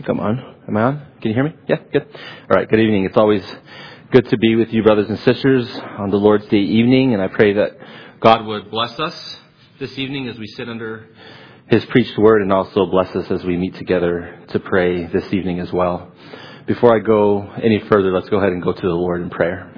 think I'm on. Am I on? Can you hear me? Yeah, good. All right, good evening. It's always good to be with you, brothers and sisters, on the Lord's Day evening, and I pray that God would bless us this evening as we sit under His preached word, and also bless us as we meet together to pray this evening as well. Before I go any further, let's go ahead and go to the Lord in prayer.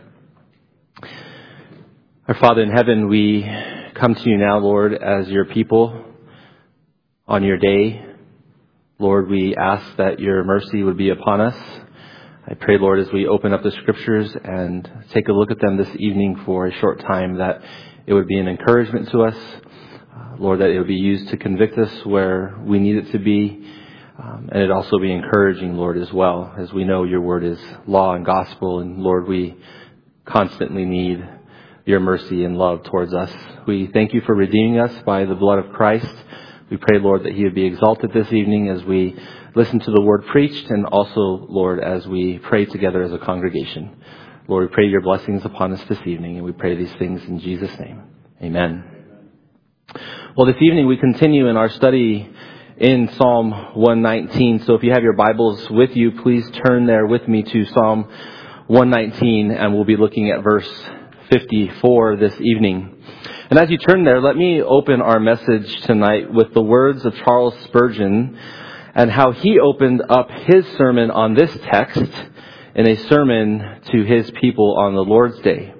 Our Father in heaven, we come to you now, Lord, as your people on your day. Lord, we ask that your mercy would be upon us. I pray, Lord, as we open up the scriptures and take a look at them this evening for a short time, that it would be an encouragement to us. Lord, that it would be used to convict us where we need it to be. And it also be encouraging, Lord, as well, as we know your word is law and gospel. And Lord, we constantly need your mercy and love towards us. We thank you for redeeming us by the blood of Christ. We pray, Lord, that he would be exalted this evening as we listen to the word preached, and also, Lord, as we pray together as a congregation. Lord, we pray your blessings upon us this evening, and we pray these things in Jesus' name. Amen. Well, this evening we continue in our study in Psalm 119. So if you have your Bibles with you, please turn there with me to Psalm 119, and we'll be looking at verse 54 this evening. And as you turn there, let me open our message tonight with the words of Charles Spurgeon and how he opened up his sermon on this text in a sermon to his people on the Lord's Day.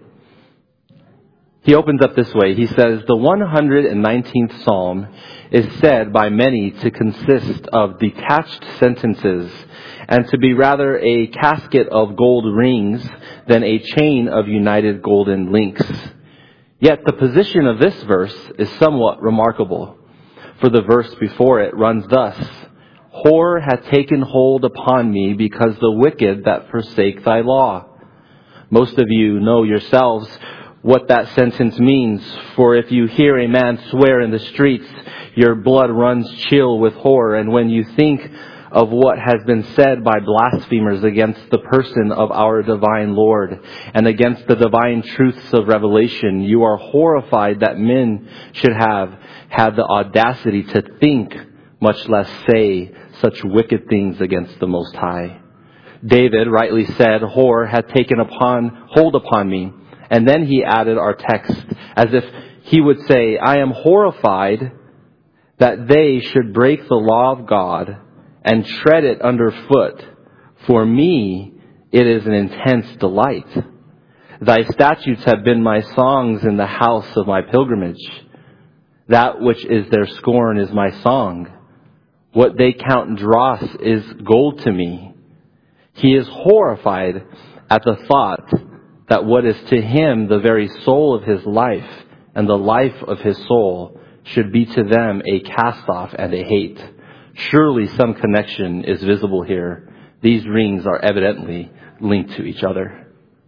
He opens up this way. He says, "The 119th Psalm is said by many to consist of detached sentences and to be rather a casket of gold rings than a chain of united golden links. Yet the position of this verse is somewhat remarkable, for the verse before it runs thus: Horror hath taken hold upon me because the wicked that forsake thy law. Most of you know yourselves what that sentence means, for if you hear a man swear in the streets, your blood runs chill with horror, and when you think of what has been said by blasphemers against the person of our divine Lord and against the divine truths of revelation, you are horrified that men should have had the audacity to think, much less say, such wicked things against the Most High. David rightly said, horror hath taken hold upon me. And then he added our text as if he would say, I am horrified that they should break the law of God and tread it underfoot. For me, it is an intense delight. Thy statutes have been my songs in the house of my pilgrimage. That which is their scorn is my song. What they count dross is gold to me. He is horrified at the thought that what is to him the very soul of his life and the life of his soul should be to them a cast-off and a hate. Surely some connection is visible here. These rings are evidently linked to each other.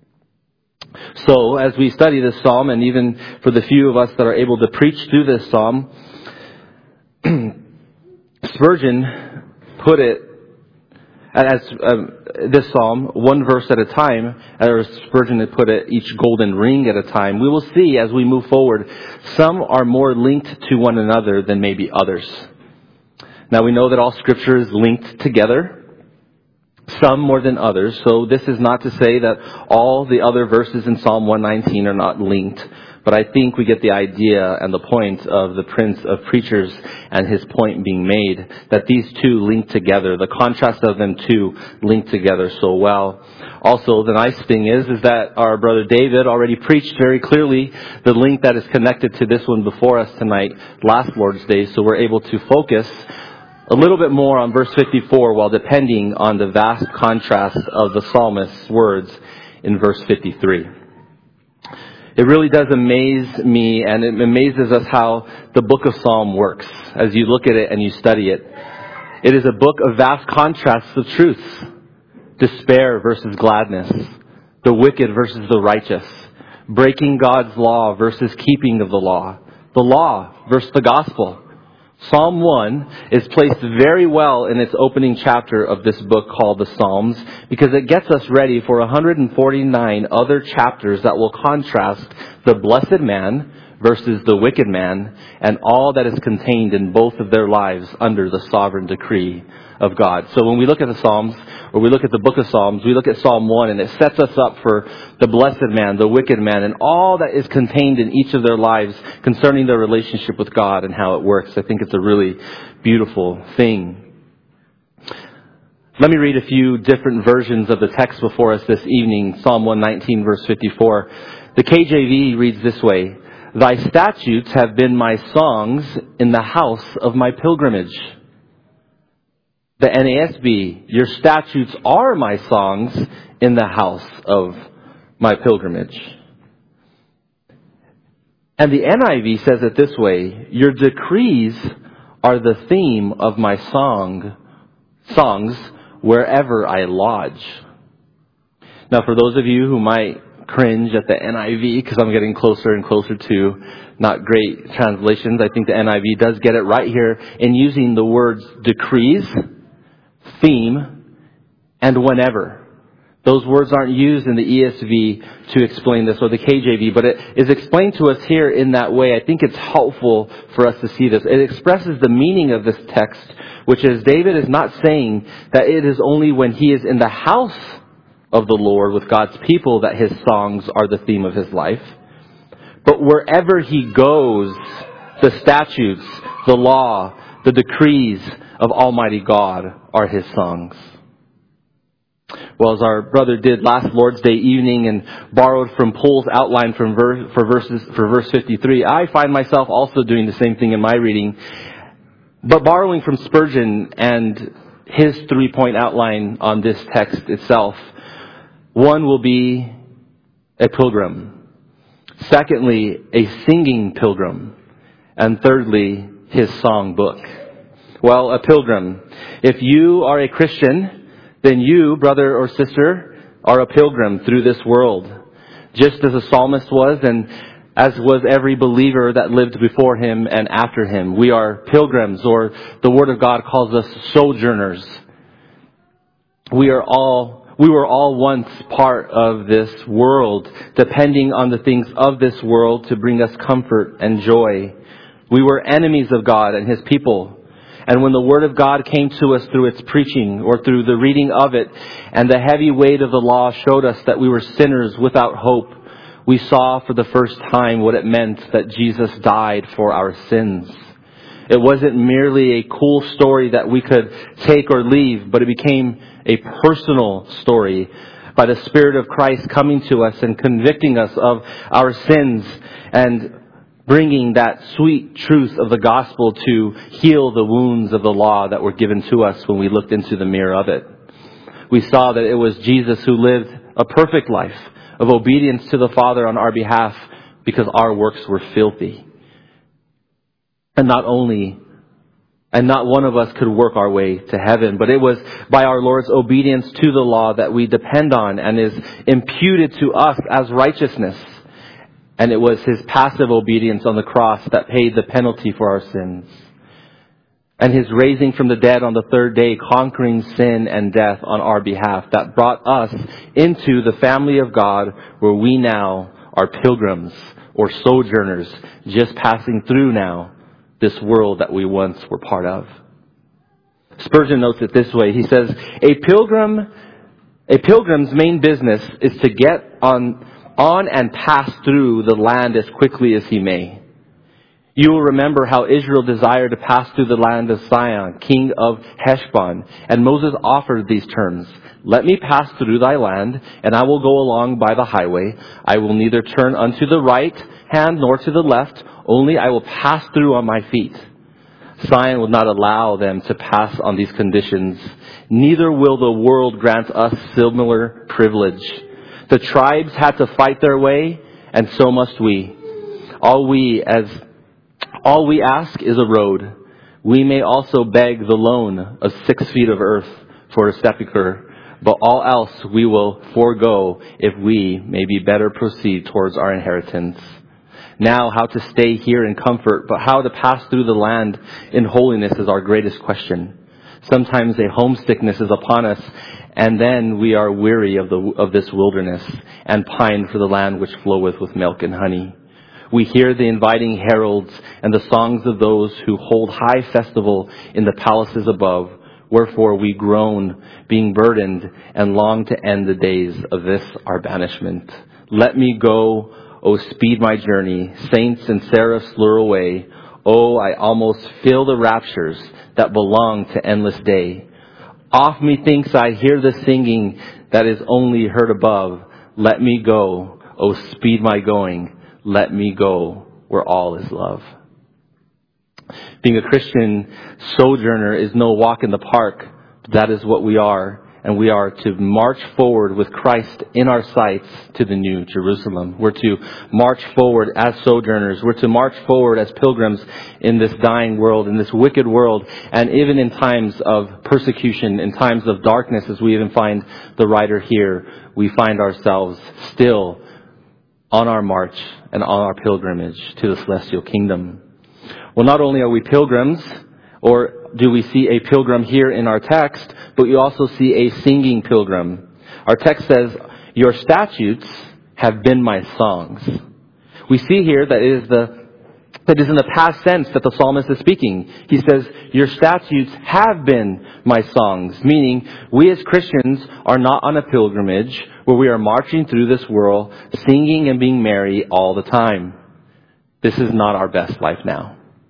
So as we study this psalm, and even for the few of us that are able to preach through this psalm, Spurgeon put it as this psalm, one verse at a time, or Spurgeon had put it, each golden ring at a time. We will see as we move forward, some are more linked to one another than maybe others. Now we know that all Scripture is linked together, some more than others. So this is not to say that all the other verses in Psalm 119 are not linked. But I think we get the idea and the point of the Prince of Preachers and his point being made that these two link together. The contrast of them two link together so well. Also, the nice thing is that our brother David already preached very clearly the link that is connected to this one before us tonight, last Lord's Day. So we're able to focus a little bit more on verse 54 while depending on the vast contrast of the psalmist's words in verse 53. It really does amaze me, and it amazes us how the book of Psalm works. As you look at it and you study it, it is a book of vast contrasts of truths. Despair versus gladness. The wicked versus the righteous. Breaking God's law versus keeping of the law. The law versus the gospel. Psalm 1 is placed very well in its opening chapter of this book called the Psalms, because it gets us ready for 149 other chapters that will contrast the blessed man versus the wicked man and all that is contained in both of their lives under the sovereign decree of God. So when we look at the Psalms, or we look at the book of Psalms, we look at Psalm 1, and it sets us up for the blessed man, the wicked man, and all that is contained in each of their lives concerning their relationship with God and how it works. I think it's a really beautiful thing. Let me read a few different versions of the text before us this evening. Psalm 119, verse 54. The KJV reads this way: Thy statutes have been my songs in the house of my pilgrimage. The NASB, your statutes are my songs in the house of my pilgrimage. And the NIV says it this way: your decrees are the theme of my songs wherever I lodge. Now, for those of you who might cringe at the NIV, because I'm getting closer and closer to not great translations, I think the NIV does get it right here in using the words decrees, theme, and whenever. Those words aren't used in the ESV to explain this, or the KJV, but it is explained to us here in that way. I think it's helpful for us to see this. It expresses the meaning of this text, which is David is not saying that it is only when he is in the house of the Lord with God's people that his songs are the theme of his life. But wherever he goes, the statutes, the law, the decrees of Almighty God are his songs. Well, as our brother did last Lord's Day evening and borrowed from Paul's outline for verse 53, I find myself also doing the same thing in my reading, but borrowing from Spurgeon and his 3-point outline on this text itself. One will be a pilgrim. Secondly, a singing pilgrim. And thirdly, his song book. Well, a pilgrim. If you are a Christian, then you, brother or sister, are a pilgrim through this world. Just as the psalmist was, and as was every believer that lived before him and after him. We are pilgrims, or the Word of God calls us sojourners. We were all once part of this world, depending on the things of this world to bring us comfort and joy. We were enemies of God and His people. And when the Word of God came to us through its preaching or through the reading of it, and the heavy weight of the law showed us that we were sinners without hope, we saw for the first time what it meant that Jesus died for our sins. It wasn't merely a cool story that we could take or leave, but it became a personal story by the Spirit of Christ coming to us and convicting us of our sins and bringing that sweet truth of the gospel to heal the wounds of the law that were given to us when we looked into the mirror of it. We saw that it was Jesus who lived a perfect life of obedience to the Father on our behalf because our works were filthy. And not one of us could work our way to heaven, but it was by our Lord's obedience to the law that we depend on and is imputed to us as righteousness. And it was His passive obedience on the cross that paid the penalty for our sins. And His raising from the dead on the third day, conquering sin and death on our behalf, that brought us into the family of God, where we now are pilgrims or sojourners, just passing through now this world that we once were part of. Spurgeon notes it this way. He says, a pilgrim's main business is to get on and pass through the land as quickly as he may. You will remember how Israel desired to pass through the land of Sihon, king of Heshbon. And Moses offered these terms: let me pass through thy land, and I will go along by the highway. I will neither turn unto the right hand nor to the left, only I will pass through on my feet. Sihon would not allow them to pass on these conditions. Neither will the world grant us similar privilege. The tribes had to fight their way, and so must we. All we ask is a road. We may also beg the loan of 6 feet of earth for a sepulchre, but all else we will forego if we may be better proceed towards our inheritance. Now, how to stay here in comfort, but how to pass through the land in holiness is our greatest question. Sometimes a homesickness is upon us, and then we are weary of this wilderness and pine for the land which floweth with milk and honey. We hear the inviting heralds and the songs of those who hold high festival in the palaces above, Wherefore we groan, being burdened, and long to end the days of this our banishment. Let me go, O speed my journey. Saints and seraphs lure away. Oh, I almost feel the raptures that belong to endless day. Oft methinks I hear the singing that is only heard above. Let me go, O speed my going. Let me go where all is love. Being a Christian sojourner is no walk in the park. That is what we are. And we are to march forward with Christ in our sights to the New Jerusalem. We're to march forward as sojourners. We're to march forward as pilgrims in this dying world, in this wicked world. And even in times of persecution, in times of darkness, as we even find the writer here, we find ourselves still on our march and on our pilgrimage to the celestial kingdom. Well, not only are we pilgrims, or do we see a pilgrim here in our text, but we also see a singing pilgrim. Our text says, your statutes have been my songs. We see here that it is in the past tense that the psalmist is speaking. He says, your statutes have been my songs, meaning we as Christians are not on a pilgrimage where we are marching through this world, singing and being merry all the time. This is not our best life now.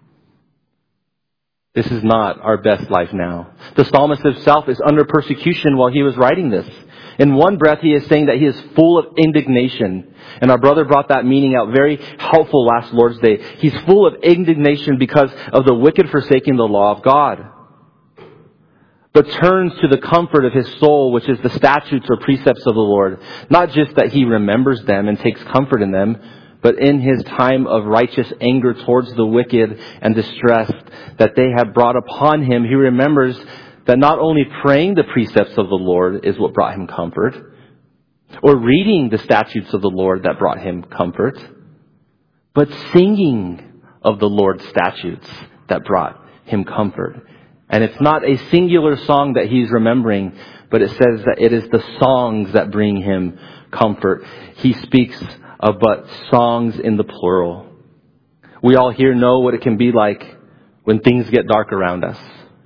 This is not our best life now. The psalmist himself is under persecution while he was writing this. In one breath, he is saying that he is full of indignation. And our brother brought that meaning out very helpful last Lord's Day. He's full of indignation because of the wicked forsaking the law of God, but turns to the comfort of his soul, which is the statutes or precepts of the Lord. Not just that he remembers them and takes comfort in them, but in his time of righteous anger towards the wicked and distress that they have brought upon him, he remembers that not only praying the precepts of the Lord is what brought him comfort, or reading the statutes of the Lord that brought him comfort, but singing of the Lord's statutes that brought him comfort. And it's not a singular song that he's remembering, but it says that it is the songs that bring him comfort. He speaks of but songs in the plural. We all here know what it can be like when things get dark around us.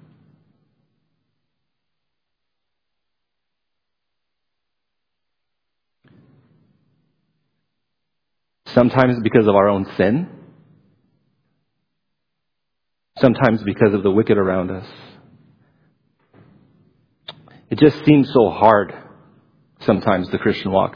Sometimes because of our own sin. Sometimes because of the wicked around us. It just seems so hard sometimes, the Christian walk.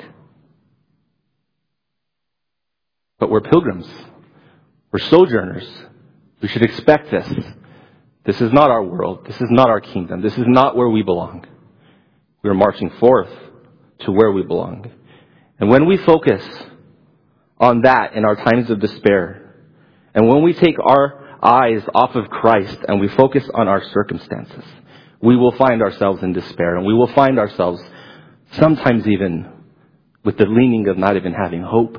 But we're pilgrims. We're sojourners. We should expect this. This is not our world. This is not our kingdom. This is not where we belong. We are marching forth to where we belong. And when we focus on that in our times of despair, and when we take our eyes off of Christ and we focus on our circumstances, we will find ourselves in despair, and we will find ourselves sometimes even with the leaning of not even having hope.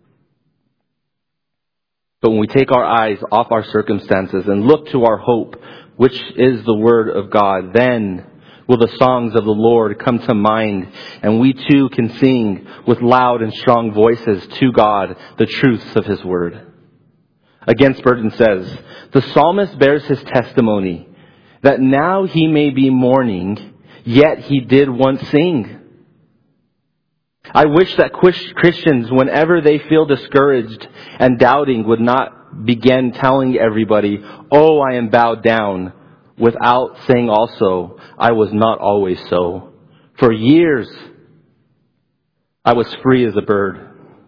But when we take our eyes off our circumstances and look to our hope, which is the Word of God, then will the songs of the Lord come to mind, and we too can sing with loud and strong voices to God the truths of His Word. Again, Spurgeon says, the psalmist bears his testimony that now he may be mourning, yet he did once sing. I wish that Christians, whenever they feel discouraged and doubting, would not begin telling everybody, oh, I am bowed down, without saying also, I was not always so. For years, I was free as a bird,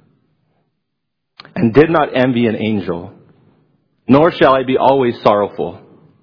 and did not envy an angel, nor shall I be always sorrowful.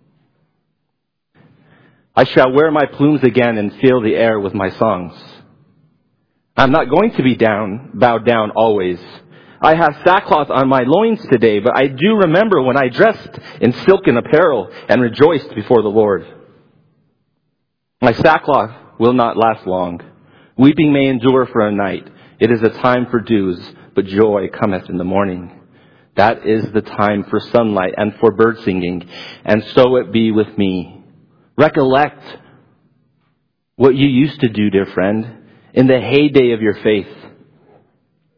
I shall wear my plumes again and fill the air with my songs. I'm not going to be bowed down always. I have sackcloth on my loins today, but I do remember when I dressed in silken apparel and rejoiced before the Lord. My sackcloth will not last long. Weeping may endure for a night. It is a time for dews, but joy cometh in the morning. That is the time for sunlight and for bird singing, and so it be with me. Recollect what you used to do, dear friend, in the heyday of your faith.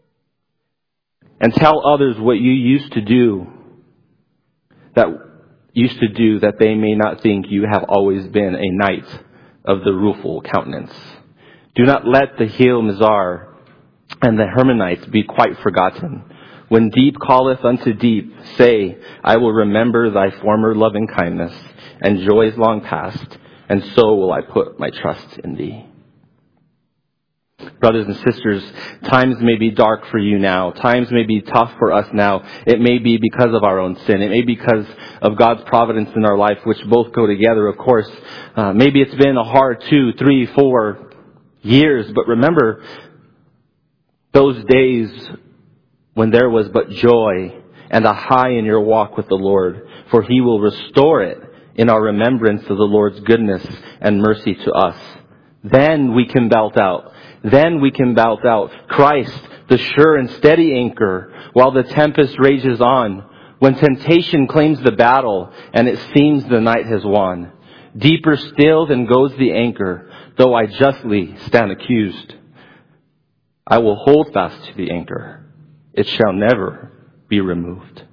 And tell others what you used to do. That used to do, that they may not think you have always been a knight of the rueful countenance. Do not let the Hil Mizar and the Hermonites be quite forgotten. When deep calleth unto deep, say, I will remember thy former loving kindness and joys long past, and so will I put my trust in thee. Brothers and sisters, times may be dark for you now. Times may be tough for us now. It may be because of our own sin. It may be because of God's providence in our life, which both go together, of course. Maybe it's been a hard 2, 3, 4 years, but remember those days when there was but joy and a high in your walk with the Lord, for He will restore it in our remembrance of the Lord's goodness and mercy to us. Then we can belt out. Then we can belt out Christ, the sure and steady anchor, while the tempest rages on, when temptation claims the battle and it seems the night has won. Deeper still than goes the anchor, though I justly stand accused. I will hold fast to the anchor. It shall never be removed.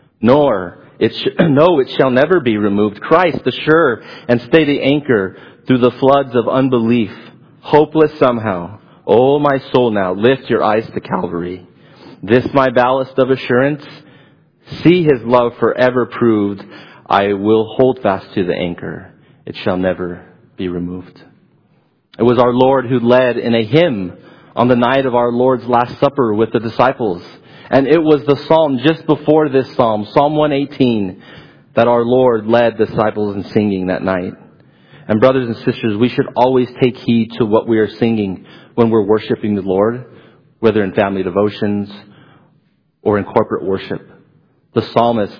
It shall never be removed. Christ, the sure and steady anchor through the floods of unbelief, hopeless somehow. Oh, my soul, now lift your eyes to Calvary. This my ballast of assurance. See His love forever proved. I will hold fast to the anchor. It shall never be removed. It was our Lord who led in a hymn on the night of our Lord's Last Supper with the disciples. And it was the psalm just before this psalm, Psalm 118, that our Lord led the disciples in singing that night. And brothers and sisters, we should always take heed to what we are singing when we're worshiping the Lord, whether in family devotions or in corporate worship. The psalmist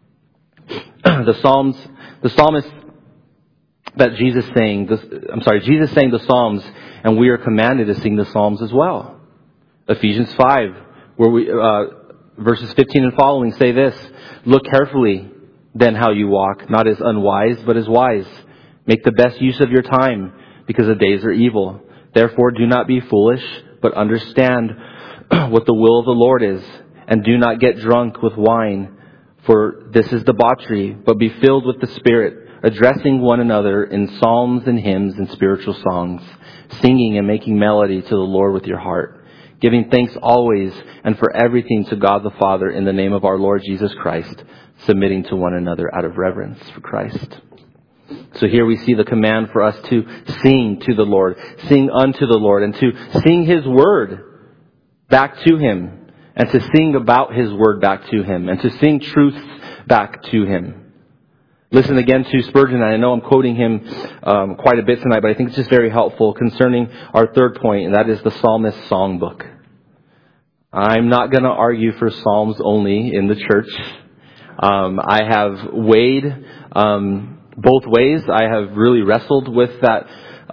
that Jesus sang the Psalms, and we are commanded to sing the Psalms as well. Ephesians 5, where verses 15 and following say this: look carefully then how you walk, not as unwise, but as wise. Make the best use of your time, because the days are evil. Therefore do not be foolish, but understand what the will of the Lord is. And do not get drunk with wine, for this is debauchery, but be filled with the Spirit, addressing one another in psalms and hymns and spiritual songs, singing and making melody to the Lord with your heart, giving thanks always and for everything to God the Father in the name of our Lord Jesus Christ, submitting to one another out of reverence for Christ. So here we see the command for us to sing to the Lord, sing unto the Lord, and to sing His word back to Him, and to sing about His word back to Him, and to sing truth back to Him. Listen again to Spurgeon, and I know I'm quoting him quite a bit tonight, but I think it's just very helpful concerning our third point, and that is the psalmist's songbook. I'm not going to argue for psalms only in the church. I have weighed both ways. I have really wrestled with that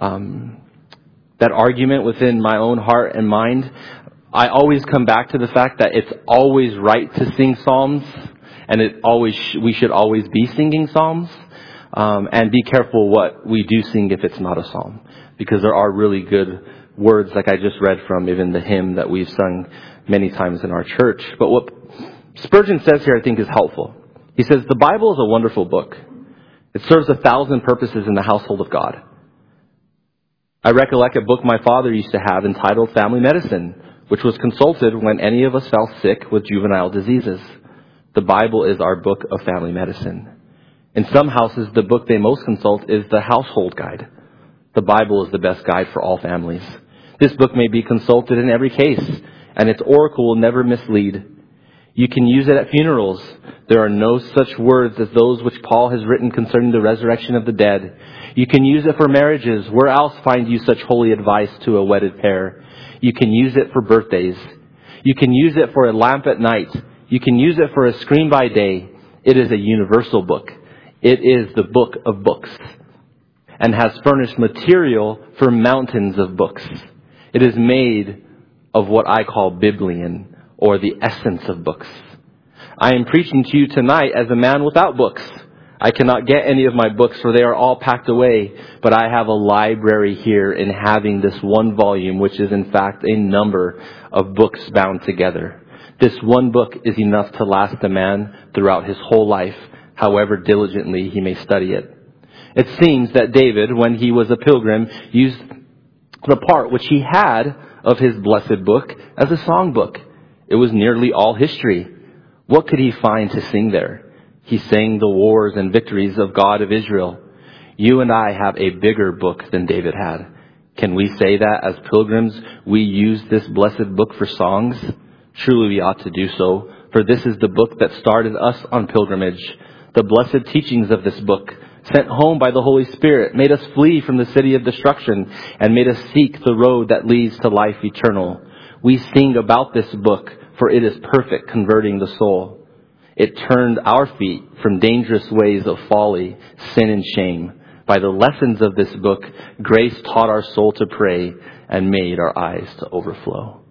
argument within my own heart and mind. I always come back to the fact that it's always right to sing psalms, and we should always be singing psalms. And be careful what we do sing if it's not a psalm, because there are really good words, like I just read from even the hymn that we've sung many times in our church. But what Spurgeon says here, I think, is helpful. He says, the Bible is a wonderful book. It serves 1,000 purposes in the household of God. I recollect a book my father used to have entitled Family Medicine, which was consulted when any of us fell sick with juvenile diseases. The Bible is our book of family medicine. In some houses, the book they most consult is the household guide. The Bible is the best guide for all families. This book may be consulted in every case, and its oracle will never mislead. You can use it at funerals. There are no such words as those which Paul has written concerning the resurrection of the dead. You can use it for marriages. Where else find you such holy advice to a wedded pair? You can use it for birthdays. You can use it for a lamp at night. You can use it for a screen by day. It is a universal book. It is the book of books, and has furnished material for mountains of books. It is made of what I call Biblion, or the essence of books. I am preaching to you tonight as a man without books. I cannot get any of my books, for they are all packed away, but I have a library here in having this one volume, which is in fact a number of books bound together. This one book is enough to last a man throughout his whole life, however diligently he may study it. It seems that David, when he was a pilgrim, used the part which he had of his blessed book as a songbook. It was nearly all history. What could he find to sing there? He sang the wars and victories of God of Israel. You and I have a bigger book than David had. Can we say that as pilgrims we use this blessed book for songs? Truly we ought to do so, for this is the book that started us on pilgrimage. The blessed teachings of this book, sent home by the Holy Spirit, made us flee from the city of destruction and made us seek the road that leads to life eternal. We sing about this book, for it is perfect, converting the soul. It turned our feet from dangerous ways of folly, sin, and shame. By the lessons of this book, grace taught our soul to pray and made our eyes to overflow.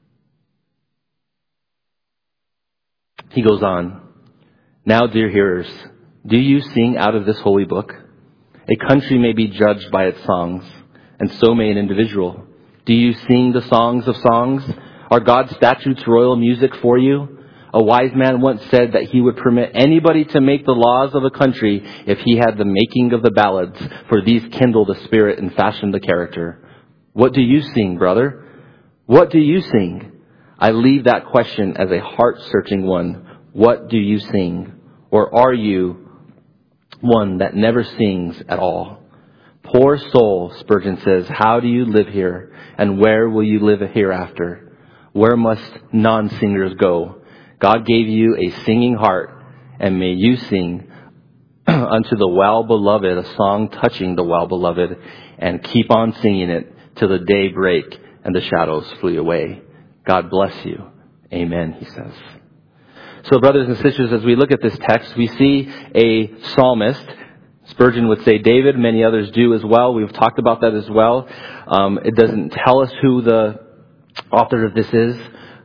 He goes on, now, dear hearers, do you sing out of this holy book? A country may be judged by its songs, and so may an individual. Do you sing the songs of songs? Are God's statutes royal music for you? A wise man once said that he would permit anybody to make the laws of a country if he had the making of the ballads, for these kindle the spirit and fashion the character. What do you sing, brother? What do you sing? I leave that question as a heart-searching one. What do you sing? Or are you one that never sings at all? Poor soul, Spurgeon says, how do you live here? And where will you live hereafter? Where must non-singers go? God gave you a singing heart, and may you sing unto the well-beloved a song touching the well-beloved, and keep on singing it till the day break and the shadows flee away. God bless you. Amen, he says. So brothers and sisters, as we look at this text, we see a psalmist. Spurgeon would say David, many others do as well. We've talked about that as well. It doesn't tell us who the author of this is,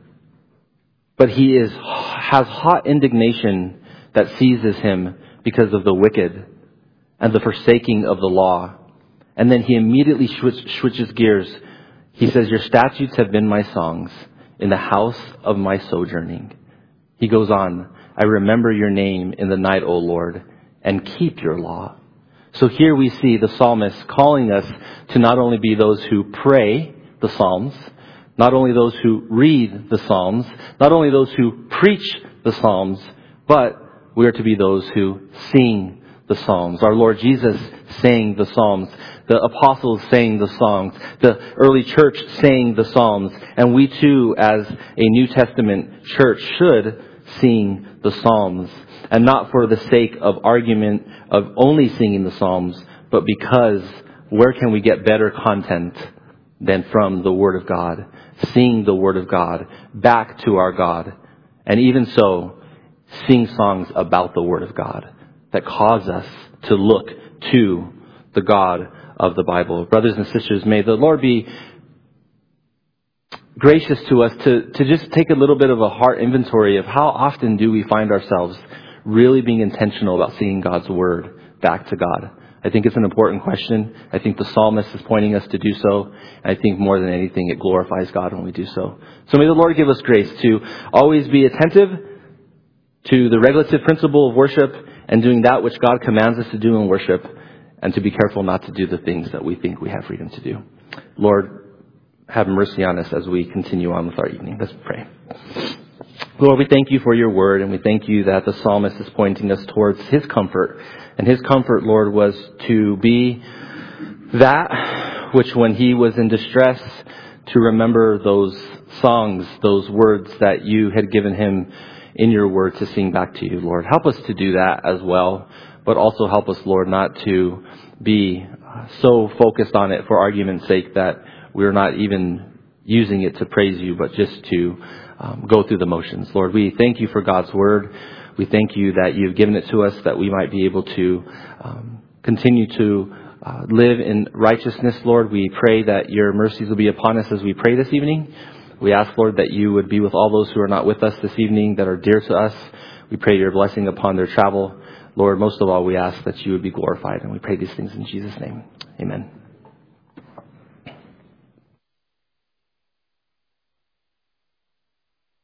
but he has hot indignation that seizes him because of the wicked and the forsaking of the law. And then he immediately switches gears. He says, your statutes have been my songs in the house of my sojourning. He goes on, I remember your name in the night, O Lord, and keep your law. So here we see the psalmist calling us to not only be those who pray the Psalms, not only those who read the Psalms, not only those who preach the Psalms, but we are to be those who sing the Psalms. Our Lord Jesus sang the Psalms. The apostles sang the Psalms. The early church sang the Psalms. And we too, as a New Testament church, should sing the Psalms. And not for the sake of argument of only singing the Psalms, but because where can we get better content than from the Word of God? Sing the Word of God back to our God. And even so, sing songs about the Word of God that cause us to look to the God of the Bible. Brothers and sisters, may the Lord be gracious to us to just take a little bit of a heart inventory of how often do we find ourselves really being intentional about singing God's Word back to God. I think it's an important question. I think the psalmist is pointing us to do so. And I think more than anything, it glorifies God when we do so. So may the Lord give us grace to always be attentive to the regulative principle of worship and doing that which God commands us to do in worship, and to be careful not to do the things that we think we have freedom to do. Lord, have mercy on us as we continue on with our evening. Let's pray. Lord, we thank you for your word, and we thank you that the psalmist is pointing us towards his comfort. And his comfort, Lord, was to be that which when he was in distress, to remember those songs, those words that you had given him in your word to sing back to you, Lord. Help us to do that as well, but also help us, Lord, not to be so focused on it for argument's sake that we're not even using it to praise you, but just to go through the motions. Lord, we thank you for God's word. We thank you that you've given it to us that we might be able to continue to live in righteousness, Lord. We pray that your mercies will be upon us as we pray this evening. We ask, Lord, that you would be with all those who are not with us this evening that are dear to us. We pray your blessing upon their travel. Lord, most of all, we ask that you would be glorified. And we pray these things in Jesus' name. Amen.